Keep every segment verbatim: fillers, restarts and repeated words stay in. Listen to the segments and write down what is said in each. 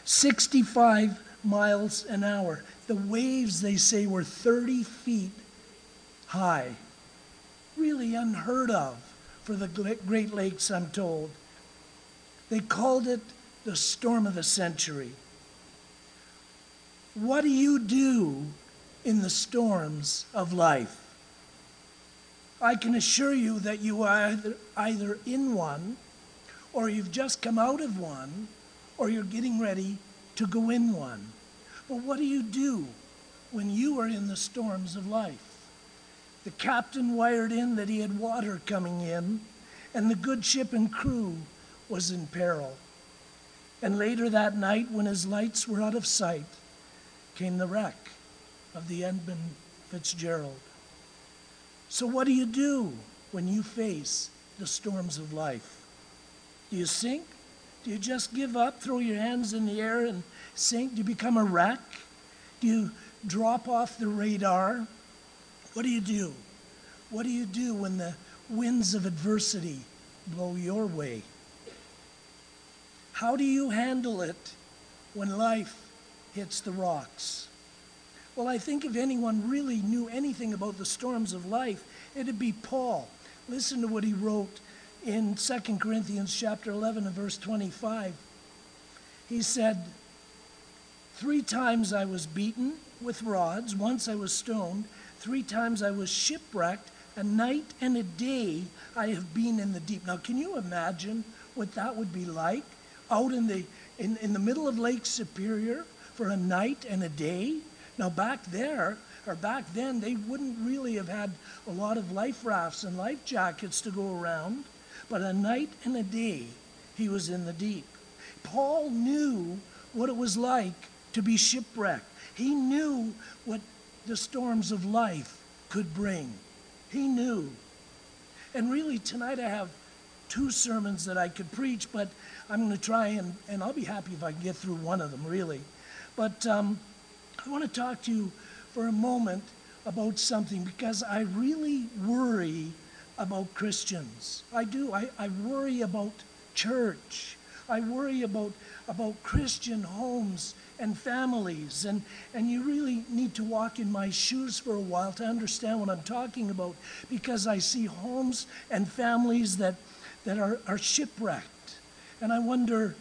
sixty-five miles an hour. The waves, they say, were thirty feet high. Really unheard of for the Great Lakes, I'm told. They called it the storm of the century. What do you do in the storms of life? I can assure you that you are either, either in one, or you've just come out of one, or you're getting ready to go in one. But what do you do when you are in the storms of life? The captain wired in that he had water coming in, and the good ship and crew was in peril. And later that night, when his lights were out of sight, came the wreck of the Edmund Fitzgerald. So what do you do when you face the storms of life? Do you sink? Do you just give up, throw your hands in the air and sink? Do you become a wreck? Do you drop off the radar? What do you do? What do you do when the winds of adversity blow your way? How do you handle it when life hits the rocks? Well, I think if anyone really knew anything about the storms of life, it'd be Paul. Listen to what he wrote in Second Corinthians chapter eleven and verse twenty-five. He said, "Three times I was beaten with rods, once I was stoned, three times I was shipwrecked, a night and a day I have been in the deep." Now, can you imagine what that would be like? Out in the in, in the middle of Lake Superior for a night and a day? Now back there, or back then, they wouldn't really have had a lot of life rafts and life jackets to go around, but a night and a day he was in the deep. Paul knew what it was like to be shipwrecked. He knew what the storms of life could bring. He knew. And really tonight I have two sermons that I could preach, but I'm going to try and, and I'll be happy if I can get through one of them, really. But um, I want to talk to you for a moment about something, because I really worry about Christians. I do. I, I worry about church. I worry about, about Christian homes and families. And, and you really need to walk in my shoes for a while to understand what I'm talking about, because I see homes and families that, that are, are shipwrecked. And I wonder,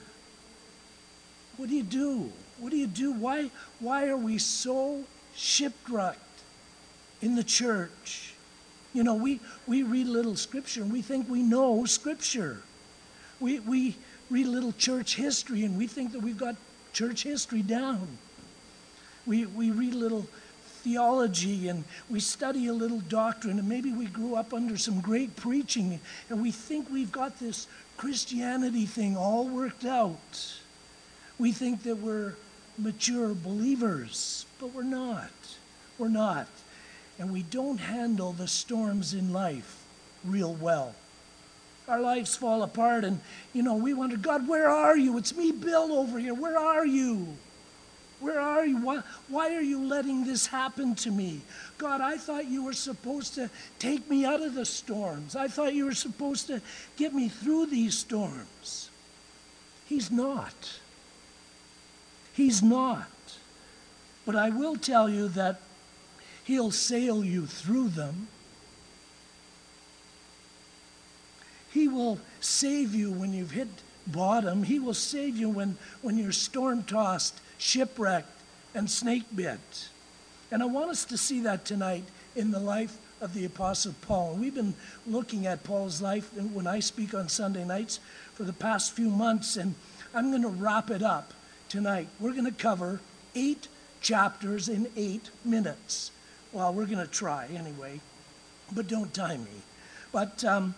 what do you do? What do you do? Why, why are we so shipwrecked in the church? You know, we, we read a little scripture and we think we know scripture. We, we read a little church history and we think that we've got church history down. We, we read a little theology and we study a little doctrine, and maybe we grew up under some great preaching and we think we've got this Christianity thing all worked out. We think that we're mature believers, but we're not. We're not. And we don't handle the storms in life real well. Our lives fall apart and, you know, we wonder, God, where are you? It's me, Bill, over here. Where are you? Where are you? Why, why are you letting this happen to me? God, I thought you were supposed to take me out of the storms. I thought you were supposed to get me through these storms. He's not. He's not. But I will tell you that he'll sail you through them. He will save you when you've hit bottom. He will save you when, when you're storm-tossed, shipwrecked, and snake-bit. And I want us to see that tonight in the life of the Apostle Paul. And we've been looking at Paul's life when I speak on Sunday nights for the past few months, and I'm going to wrap it up tonight. We're going to cover eight chapters in eight minutes. Well, we're going to try anyway, but don't time me. But um,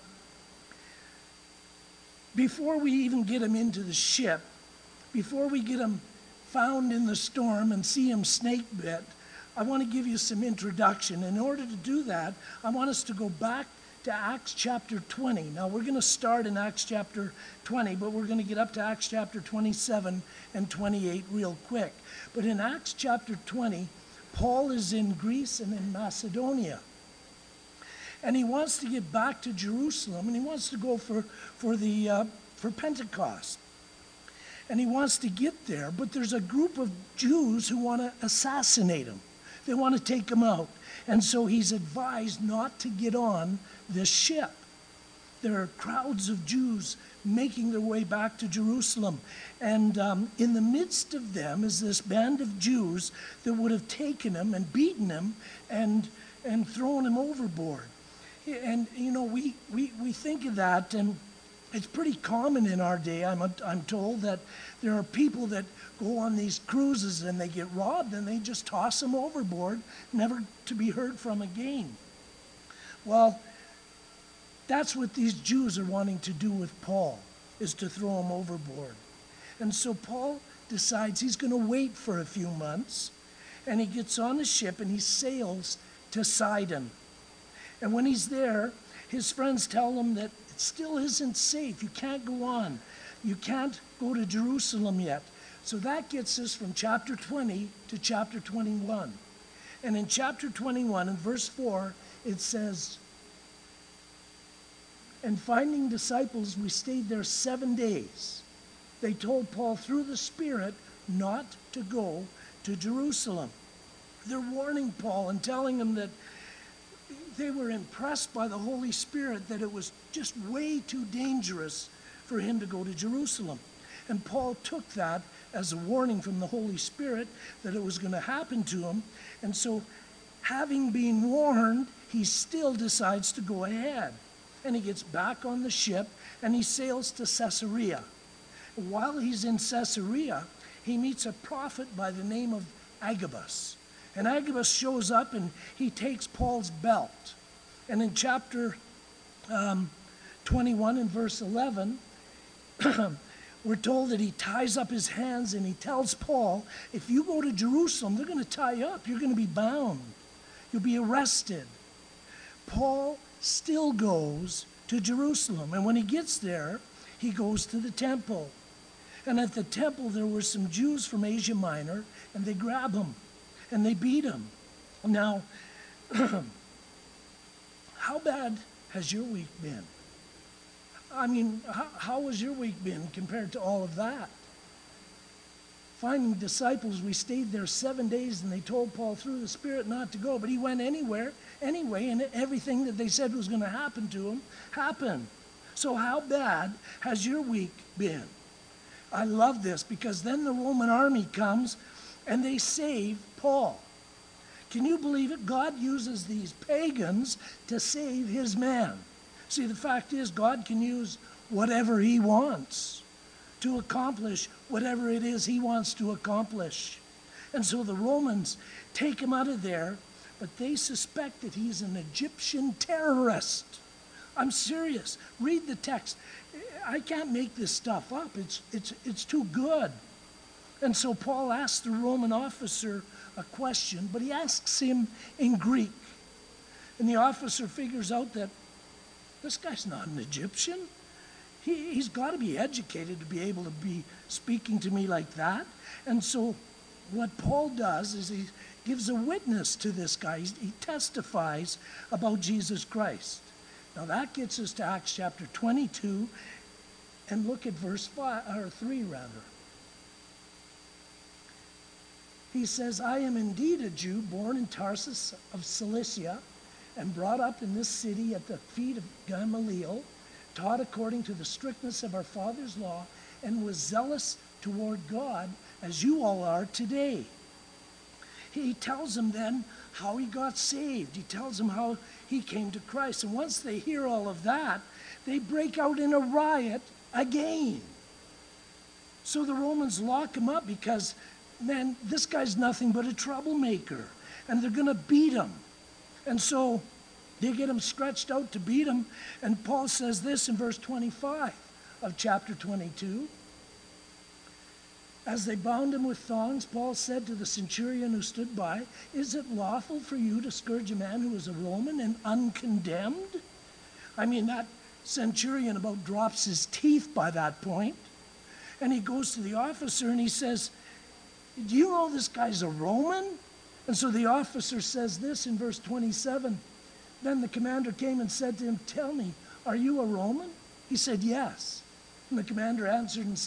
before we even get him into the ship, before we get him found in the storm and see him snake bit, I want to give you some introduction. In order to do that, I want us to go back to Acts chapter twenty. Now, we're going to start in Acts chapter twenty, but we're going to get up to Acts chapter twenty-seven and twenty-eight real quick. But in Acts chapter twenty, Paul is in Greece and in Macedonia. And he wants to get back to Jerusalem, and he wants to go for, for, the, uh, for Pentecost. and he wants to get there, but there's a group of Jews who want to assassinate him. They want to take him out. And so he's advised not to get on this ship. There are crowds of Jews making their way back to Jerusalem. And um, in the midst of them is this band of Jews that would have taken him and beaten him and, and thrown him overboard. And, you know, we, we, we think of that, and it's pretty common in our day, I'm, I'm told, that there are people that go on these cruises and they get robbed and they just toss them overboard, never to be heard from again. Well, that's what these Jews are wanting to do with Paul, is to throw him overboard. And so Paul decides he's going to wait for a few months, and he gets on the ship and he sails to Sidon. And when he's there, his friends tell him that it still isn't safe. You can't go on. You can't go to Jerusalem yet. So that gets us from chapter twenty to chapter twenty-one. And in chapter twenty-one, in verse four, it says, "And finding disciples, we stayed there seven days. They told Paul through the Spirit not to go to Jerusalem." They're warning Paul and telling him that they were impressed by the Holy Spirit that it was just way too dangerous for him to go to Jerusalem. And Paul took that as a warning from the Holy Spirit that it was going to happen to him. And so, having been warned, he still decides to go ahead. And he gets back on the ship and he sails to Caesarea. While he's in Caesarea, he meets a prophet by the name of Agabus. And Agabus shows up and he takes Paul's belt. And in chapter um, twenty-one and verse eleven, we're told that he ties up his hands and he tells Paul, if you go to Jerusalem, they're going to tie you up. You're going to be bound. You'll be arrested. Paul still goes to Jerusalem. And when he gets there, he goes to the temple. And at the temple, there were some Jews from Asia Minor, and they grab him. And they beat him. Now, how bad has your week been? I mean, how, how has your week been compared to all of that? Finding disciples, we stayed there seven days, and they told Paul through the Spirit not to go, but he went anywhere, anyway, and everything that they said was going to happen to him happened. So how bad has your week been? I love this, because then the Roman army comes and they save Paul. Can you believe it? God uses these pagans to save his man. See, the fact is, God can use whatever he wants to accomplish whatever it is he wants to accomplish. And so the Romans take him out of there, but they suspect that he's an Egyptian terrorist. I'm serious. Read the text. I can't make this stuff up. It's, it's, it's too good. And so Paul asks the Roman officer a question, but he asks him in Greek. And the officer figures out that this guy's not an Egyptian. He, he's got to be educated to be able to be speaking to me like that. And so what Paul does is he gives a witness to this guy. He, he testifies about Jesus Christ. Now that gets us to Acts chapter twenty-two, and look at verse five, or three rather. He says, "I am indeed a Jew, born in Tarsus of Cilicia, and brought up in this city at the feet of Gamaliel, taught according to the strictness of our father's law, and was zealous toward God, as you all are today." He tells them then how he got saved. He tells them how he came to Christ. And once they hear all of that, they break out in a riot again. So the Romans lock him up because, man, this guy's nothing but a troublemaker. And they're going to beat him. And so they get him stretched out to beat him. And Paul says this in verse twenty-five of chapter twenty-two. As they bound him with thongs, Paul said to the centurion who stood by, "Is it lawful for you to scourge a man who is a Roman and uncondemned?" I mean, that centurion about drops his teeth by that point. And he goes to the officer and he says, "Do you know this guy's a Roman?" And so the officer says this in verse twenty-seven. Then the commander came and said to him, "Tell me, are you a Roman?" He said, "Yes." And the commander answered and said,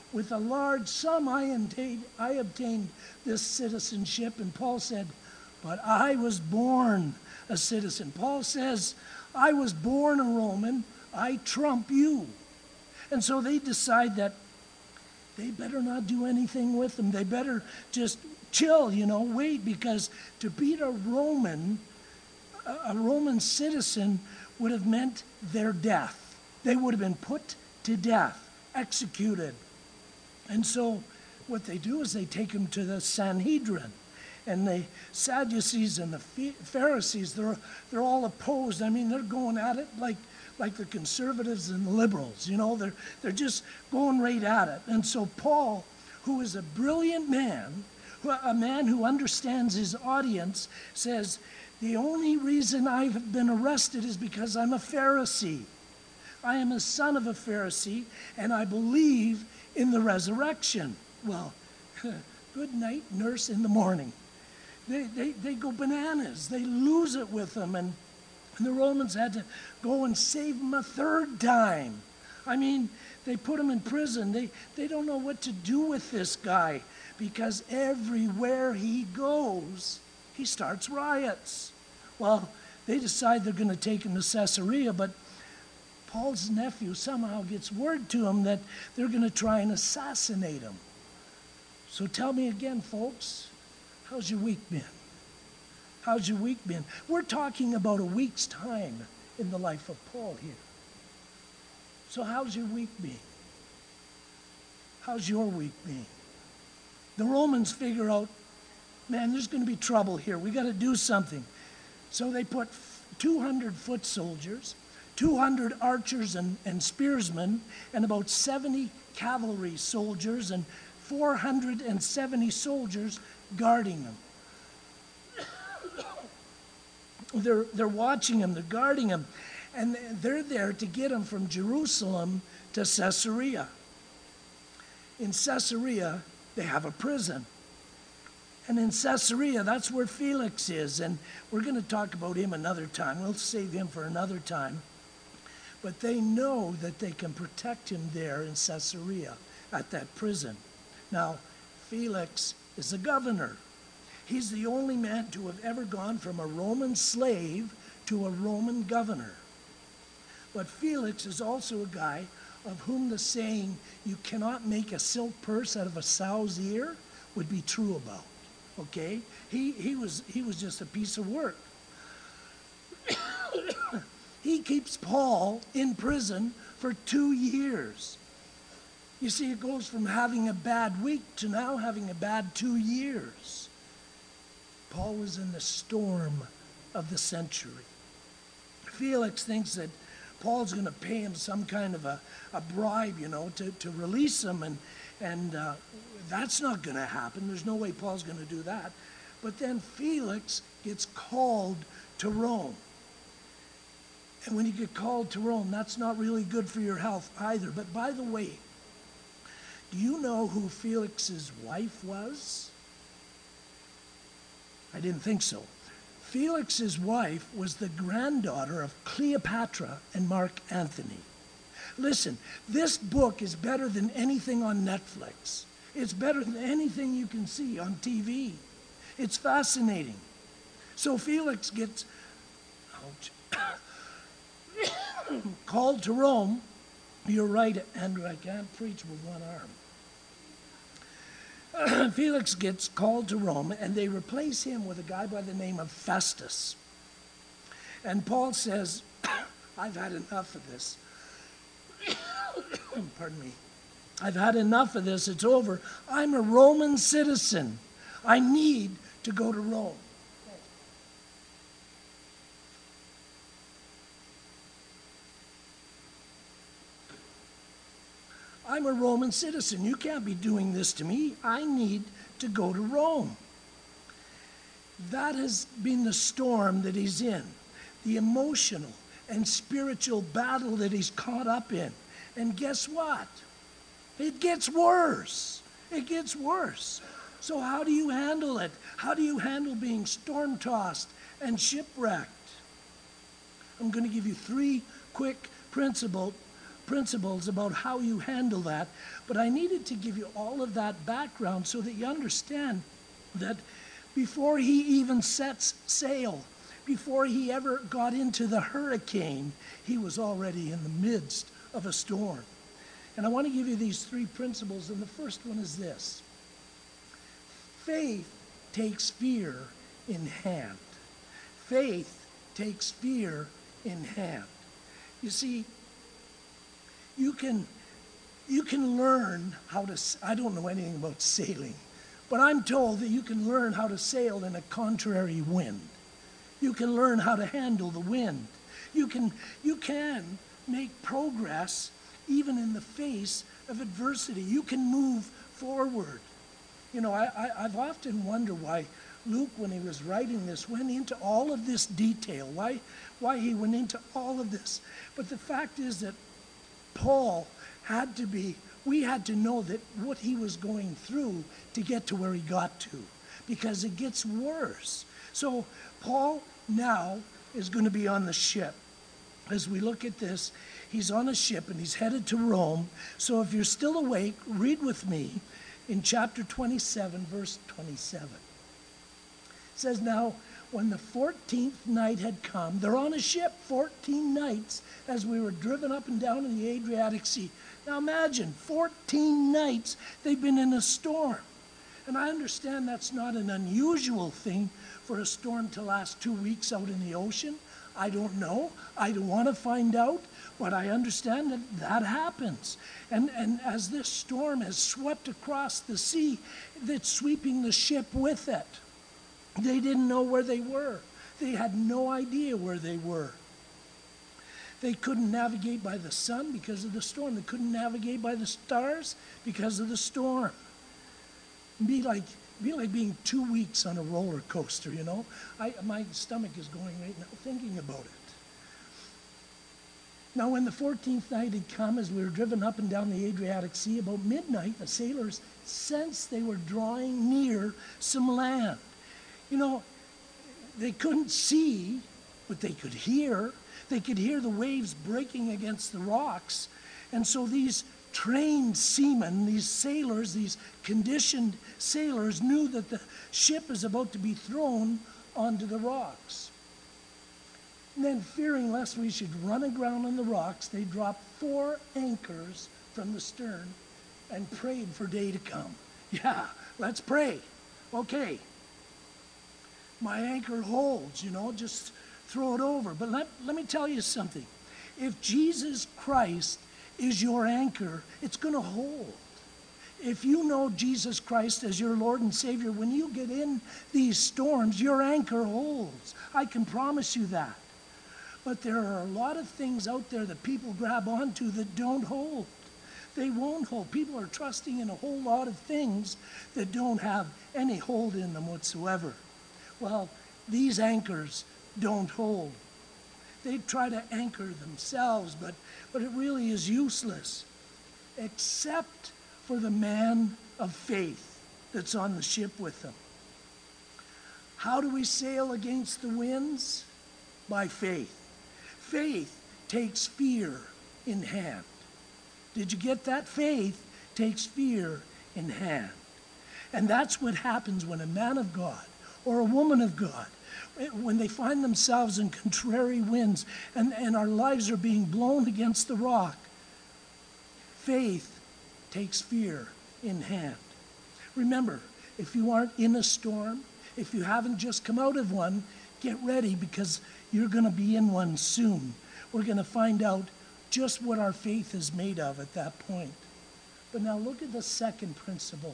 with a large sum I obtained, I obtained this citizenship. And Paul said, but I was born a citizen. Paul says, I was born a Roman, I trump you. And so they decide that they better not do anything with them. They better just chill, you know, wait, because to beat a Roman, a Roman citizen would have meant their death. They would have been put to death, executed. And so what they do is they take him to the Sanhedrin. And the Sadducees and the Pharisees, they're, they're all opposed. I mean, they're going at it like, like the conservatives and the liberals. You know, they're, they're just going right at it. And so Paul, who is a brilliant man, a man who understands his audience, says, the only reason I've been arrested is because I'm a Pharisee. I am a son of a Pharisee, and I believe in the resurrection. Well, good night, nurse in the morning. They, they, they go bananas. They lose it with them. And, and the Romans had to go and save him a third time. I mean, they put him in prison. They, they don't know what to do with this guy because everywhere he goes, he starts riots. Well, they decide they're going to take him to Caesarea, but Paul's nephew somehow gets word to him that they're going to try and assassinate him. So tell me again, folks, how's your week been? How's your week been? We're talking about a week's time in the life of Paul here. So how's your week been? How's your week been? The Romans figure out, man, there's going to be trouble here. We got to do something. So they put two hundred foot soldiers, two hundred archers and, and spearsmen, and about seventy cavalry soldiers and four hundred seventy soldiers guarding them. They're, they're watching him, they're guarding him, and they're there to get him from Jerusalem to Caesarea. In Caesarea, they have a prison. And in Caesarea, that's where Felix is, and we're going to talk about him another time. We'll save him for another time. But they know that they can protect him there in Caesarea at that prison. Now, Felix is the governor. He's the only man to have ever gone from a Roman slave to a Roman governor. But Felix is also a guy of whom the saying, you cannot make a silk purse out of a sow's ear, would be true about. Okay? He, he, was, he was just a piece of work. He keeps Paul in prison for two years. You see, it goes from having a bad week to now having a bad two years. Paul was in the storm of the century. Felix thinks that Paul's going to pay him some kind of a, a bribe, you know, to, to release him, and, and uh, that's not going to happen. There's no way Paul's going to do that. But then Felix gets called to Rome. And when you get called to Rome, that's not really good for your health either. But by the way, do you know who Felix's wife was? I didn't think so. Felix's wife was the granddaughter of Cleopatra and Mark Antony. Listen, this book is better than anything on Netflix. It's better than anything you can see on T V. It's fascinating. So Felix gets ouch, called to Rome. You're right, Andrew, I can't preach with one arm. Felix gets called to Rome, and they replace him with a guy by the name of Festus. And Paul says, I've had enough of this. Pardon me. I've had enough of this. It's over. I'm a Roman citizen. I need to go to Rome. I'm a Roman citizen. You can't be doing this to me. I need to go to Rome. That has been the storm that he's in, the emotional and spiritual battle that he's caught up in. And guess what? It gets worse. It gets worse. So how do you handle it? How do you handle being storm-tossed and shipwrecked? I'm going to give you three quick principles principles about how you handle that, but I needed to give you all of that background so that you understand that before he even sets sail, before he ever got into the hurricane, he was already in the midst of a storm. And I want to give you these three principles, and the first one is this. Faith takes fear in hand. Faith takes fear in hand. You see, you can, you can learn how to, I don't know anything about sailing, but I'm told that you can learn how to sail in a contrary wind. You can learn how to handle the wind. You can, you can make progress even in the face of adversity. You can move forward. You know, I, I, I've often wondered why Luke, when he was writing this, went into all of this detail, why, why he went into all of this. But the fact is that Paul had to be, we had to know that what he was going through to get to where he got to, because it gets worse. So Paul now is going to be on the ship. As we look at this, he's on a ship and he's headed to Rome. So if you're still awake, read with me in chapter twenty-seven, verse twenty-seven. It says, now, when the fourteenth night had come, they're on a ship fourteen nights as we were driven up and down in the Adriatic Sea. Now imagine, fourteen nights they've been in a storm. And I understand that's not an unusual thing for a storm to last two weeks out in the ocean. I don't know. I don't want to find out, but I understand that that happens. And, and as this storm has swept across the sea, it's sweeping the ship with it. They didn't know where they were. They had no idea where they were. They couldn't navigate by the sun because of the storm. They couldn't navigate by the stars because of the storm. It'd be like, be like being two weeks on a roller coaster, you know? I, my stomach is going right now thinking about it. Now, when the fourteenth night had come, as we were driven up and down the Adriatic Sea, about midnight, the sailors sensed they were drawing near some land. You know, they couldn't see, but they could hear. They could hear the waves breaking against the rocks. And so these trained seamen, these sailors, these conditioned sailors knew that the ship is about to be thrown onto the rocks. And then, fearing lest we should run aground on the rocks, they dropped four anchors from the stern and prayed for day to come. Yeah, let's pray. Okay. My anchor holds, you know, just throw it over. But let, let me tell you something. If Jesus Christ is your anchor, it's going to hold. If you know Jesus Christ as your Lord and Savior, when you get in these storms, your anchor holds. I can promise you that. But there are a lot of things out there that people grab onto that don't hold. They won't hold. People are trusting in a whole lot of things that don't have any hold in them whatsoever. Well, these anchors don't hold. They try to anchor themselves, but, but it really is useless, except for the man of faith that's on the ship with them. How do we sail against the winds? By faith. Faith takes fear in hand. Did you get that? Faith takes fear in hand. And that's what happens when a man of God or a woman of God, when they find themselves in contrary winds and, and our lives are being blown against the rock, faith takes fear in hand. Remember, if you aren't in a storm, if you haven't just come out of one, get ready, because you're going to be in one soon. We're going to find out just what our faith is made of at that point. But now look at the second principle.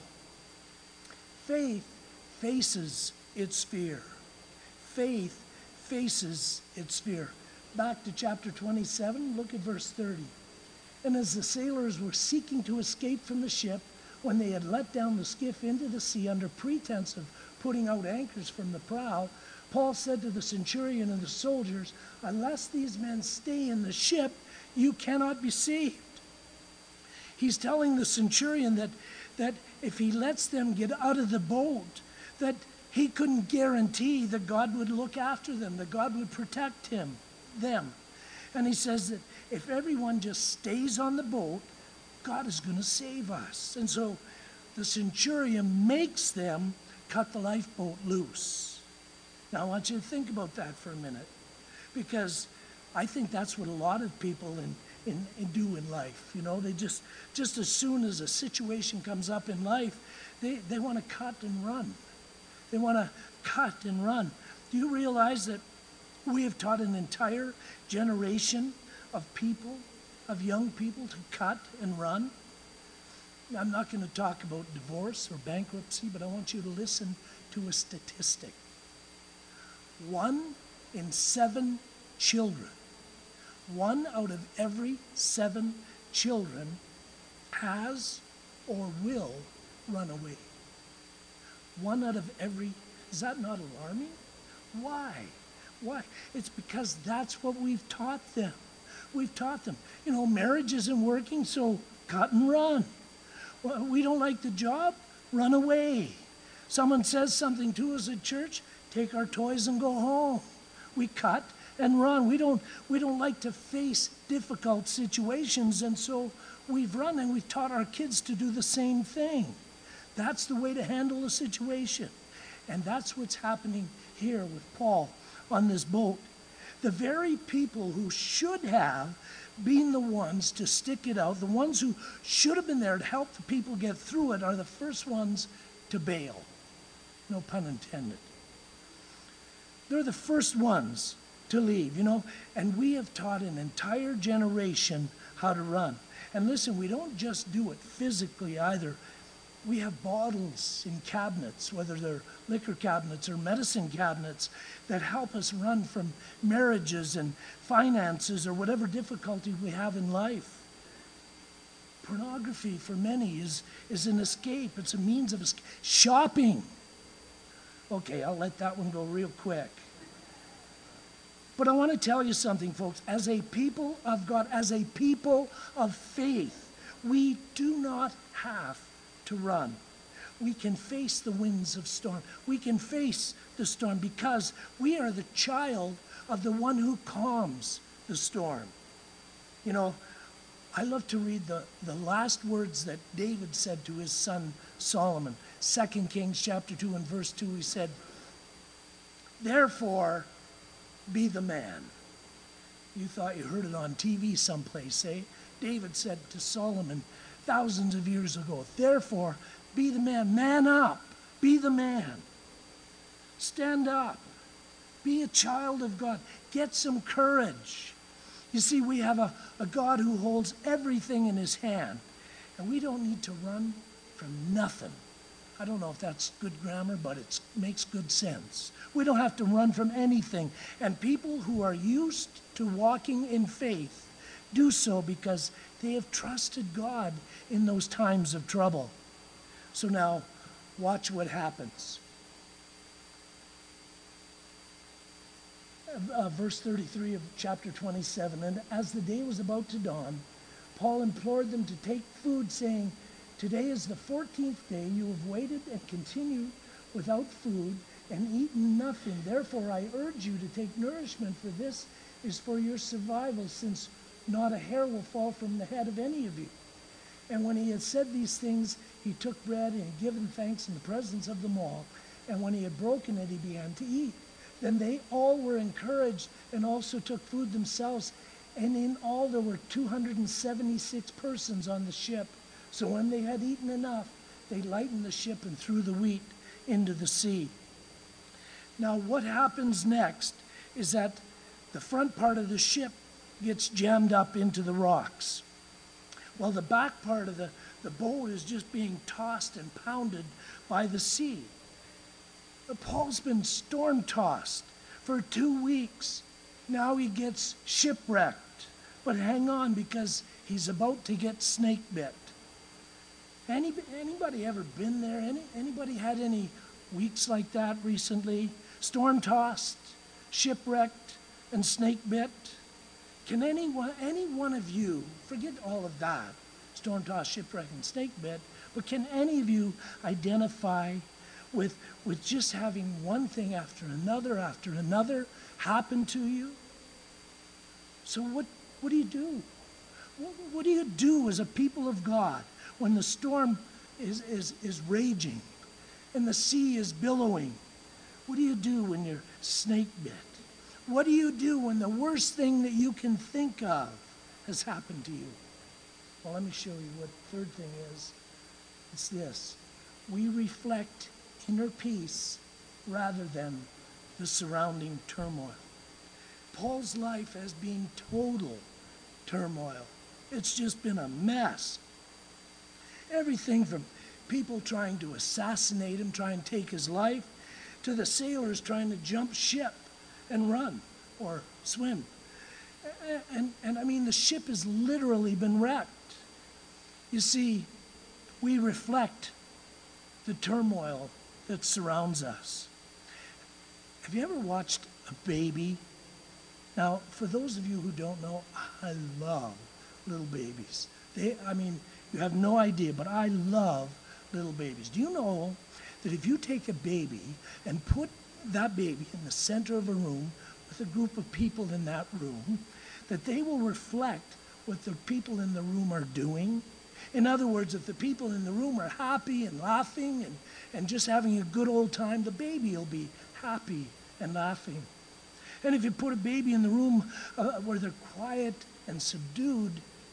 Faith faces its fear. Faith faces its fear. Back to chapter twenty-seven, look at verse thirty. And as the sailors were seeking to escape from the ship, when they had let down the skiff into the sea under pretense of putting out anchors from the prow, Paul said to the centurion and the soldiers, "Unless these men stay in the ship, you cannot be saved." He's telling the centurion that, that if he lets them get out of the boat, that he couldn't guarantee that God would look after them, that God would protect him, them. And he says that if everyone just stays on the boat, God is going to save us. And so the centurion makes them cut the lifeboat loose. Now I want you to think about that for a minute, because I think that's what a lot of people in, in, in do in life. You know, they just, just as soon as a situation comes up in life, they, they want to cut and run. They want to cut and run. Do you realize that we have taught an entire generation of people, of young people, to cut and run? I'm not going to talk about divorce or bankruptcy, but I want you to listen to a statistic. One in seven children, one out of every seven children has or will run away. One out of every, is that not alarming? Why? Why? It's because that's what we've taught them. We've taught them, you know, marriage isn't working, so cut and run. Well, we don't like the job, run away. Someone says something to us at church, take our toys and go home. We cut and run. We don't, we don't like to face difficult situations, and so we've run, and we've taught our kids to do the same thing. That's the way to handle a situation. And that's what's happening here with Paul on this boat. The very people who should have been the ones to stick it out, the ones who should have been there to help the people get through it, are the first ones to bail. No pun intended. They're the first ones to leave, you know, and we have taught an entire generation how to run. And listen, we don't just do it physically either. We have bottles in cabinets, whether they're liquor cabinets or medicine cabinets, that help us run from marriages and finances or whatever difficulty we have in life. Pornography for many is, is an escape. It's a means of escape. Shopping. Okay, I'll let that one go real quick. But I want to tell you something, folks. As a people of God, as a people of faith, we do not have to run. We can face the winds of storm. We can face the storm because we are the child of the one who calms the storm. You know, I love to read the, the last words that David said to his son Solomon. Second Kings chapter two and verse two, he said, "Therefore, be the man." You thought you heard it on T V someplace, eh? David said to Solomon thousands of years ago, "Therefore, be the man. Man up. Be the man. Stand up. Be a child of God. Get some courage." You see, we have a, a God who holds everything in his hand, and we don't need to run from nothing. I don't know if that's good grammar, but it makes good sense. We don't have to run from anything. And people who are used to walking in faith do so because they have trusted God in those times of trouble. So now, watch what happens. Uh, verse thirty-three of chapter twenty-seven, "And as the day was about to dawn, Paul implored them to take food, saying, 'Today is the fourteenth day you have waited and continue without food and eaten nothing. Therefore I urge you to take nourishment, for this is for your survival, since not a hair will fall from the head of any of you.' And when he had said these things, he took bread and had given thanks in the presence of them all. And when he had broken it, he began to eat. Then they all were encouraged and also took food themselves. And in all there were two hundred seventy-six persons on the ship. So when they had eaten enough, they lightened the ship and threw the wheat into the sea." Now what happens next is that the front part of the ship gets jammed up into the rocks, while the back part of the, the boat is just being tossed and pounded by the sea. Paul's been storm-tossed for two weeks. Now he gets shipwrecked. But hang on, because he's about to get snake bit. Any, anybody ever been there? Any, anybody had any weeks like that recently? Storm-tossed, shipwrecked, and snake bit? Can anyone, any one of you, forget all of that, storm-tossed, shipwrecked, and snake bit, but can any of you identify with, with just having one thing after another after another happen to you? So what, What do you do? What, what do you do as a people of God when the storm is, is, is raging and the sea is billowing? What do you do when you're snake bit? What do you do when the worst thing that you can think of has happened to you? Well, let me show you what the third thing is. It's this. We reflect inner peace rather than the surrounding turmoil. Paul's life has been total turmoil. It's just been a mess. Everything from people trying to assassinate him, trying to take his life, to the sailors trying to jump ship and run or swim. And, and, and I mean, the ship has literally been wrecked. You see, we reflect the turmoil that surrounds us. Have you ever watched a baby? Now, for those of you who don't know, I love little babies. They, I mean, you have no idea, but I love little babies. Do you know that if you take a baby and put that baby in the center of a room with a group of people in that room, that they will reflect what the people in the room are doing? In other words, if the people in the room are happy and laughing and, and just having a good old time, the baby will be happy and laughing. And if you put a baby in the room uh, where they're quiet and subdued,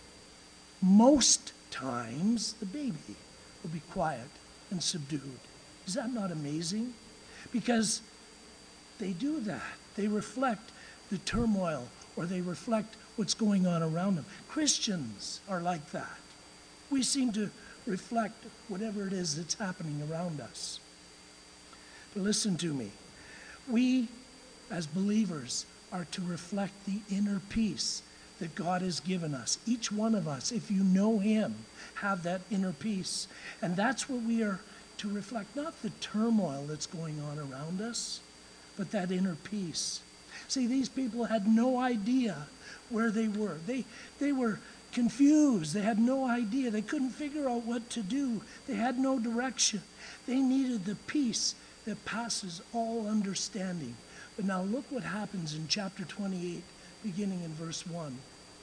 most times the baby will be quiet and subdued. Is that not amazing? Because they do that. They reflect the turmoil, or they reflect what's going on around them. Christians are like that. We seem to reflect whatever it is that's happening around us. But listen to me. We, as believers, are to reflect the inner peace that God has given us. Each one of us, if you know Him, have that inner peace. And that's what we are to reflect, not the turmoil that's going on around us, but that inner peace. See, these people had no idea where they were. They, they were confused. They had no idea. They couldn't figure out what to do. They had no direction. They needed the peace that passes all understanding. But now look what happens in chapter twenty-eight, beginning in verse one.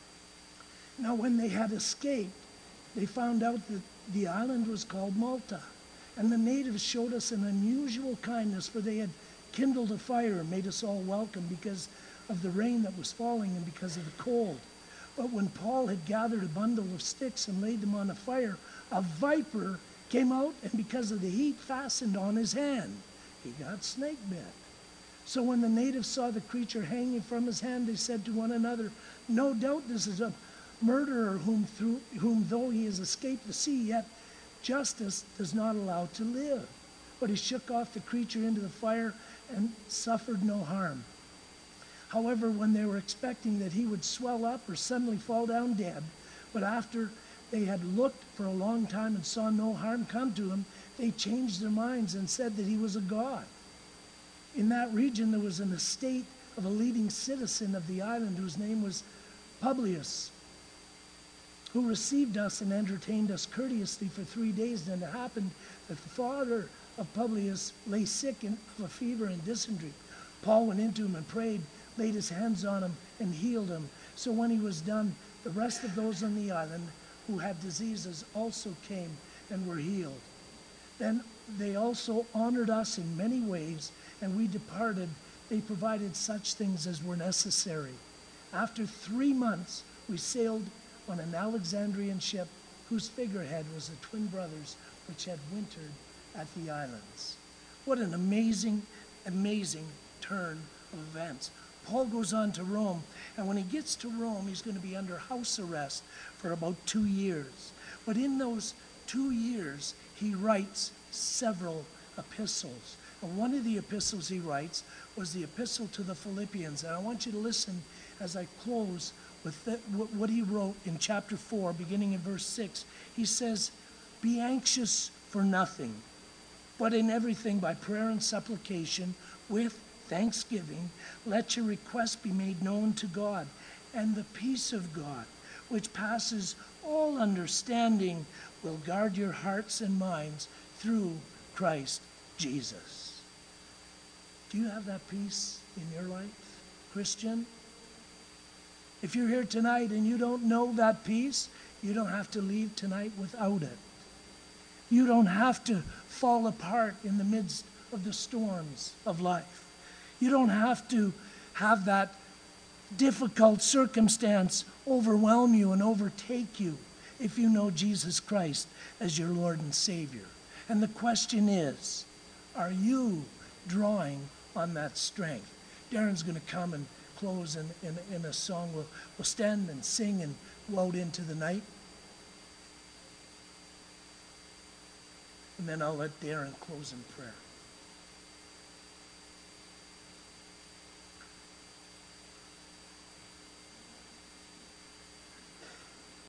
Now when they had escaped, they found out that the island was called Malta. And the natives showed us an unusual kindness, for they had kindled a fire and made us all welcome because of the rain that was falling and because of the cold. But when Paul had gathered a bundle of sticks and laid them on a fire, a viper came out and because of the heat fastened on his hand. He got snake bit. So when the natives saw the creature hanging from his hand, they said to one another, "No doubt this is a murderer whom, through, whom though he has escaped the sea, yet justice does not allow to live." But he shook off the creature into the fire and suffered no harm. However, when they were expecting that he would swell up or suddenly fall down dead, but after they had looked for a long time and saw no harm come to him, they changed their minds and said that he was a god. In that region there was an estate of a leading citizen of the island whose name was Publius, who received us and entertained us courteously for three days. And it happened that the father of Publius lay sick of a fever and dysentery. Paul went into him and prayed, laid his hands on him, and healed him. So when he was done, the rest of those on the island who had diseases also came and were healed. Then they also honored us in many ways, and we departed. They provided such things as were necessary. After three months, we sailed on an Alexandrian ship whose figurehead was the twin brothers which had wintered at the islands. What an amazing, amazing turn of events. Paul goes on to Rome, and when he gets to Rome, he's going to be under house arrest for about two years. But in those two years, he writes several epistles. And one of the epistles he writes was the epistle to the Philippians. And I want you to listen as I close with the, what he wrote in chapter four, beginning in verse six. He says, "Be anxious for nothing, but in everything by prayer and supplication with thanksgiving, let your requests be made known to God, and the peace of God, which passes all understanding, will guard your hearts and minds through Christ Jesus." Do you have that peace in your life, Christian? If you're here tonight and you don't know that peace, you don't have to leave tonight without it. You don't have to fall apart in the midst of the storms of life. You don't have to have that difficult circumstance overwhelm you and overtake you if you know Jesus Christ as your Lord and Savior. And the question is, are you drawing on that strength? Darren's going to come and close in, in, in a song. We'll, we'll stand and sing and go out into the night. And then I'll let Darren close in prayer.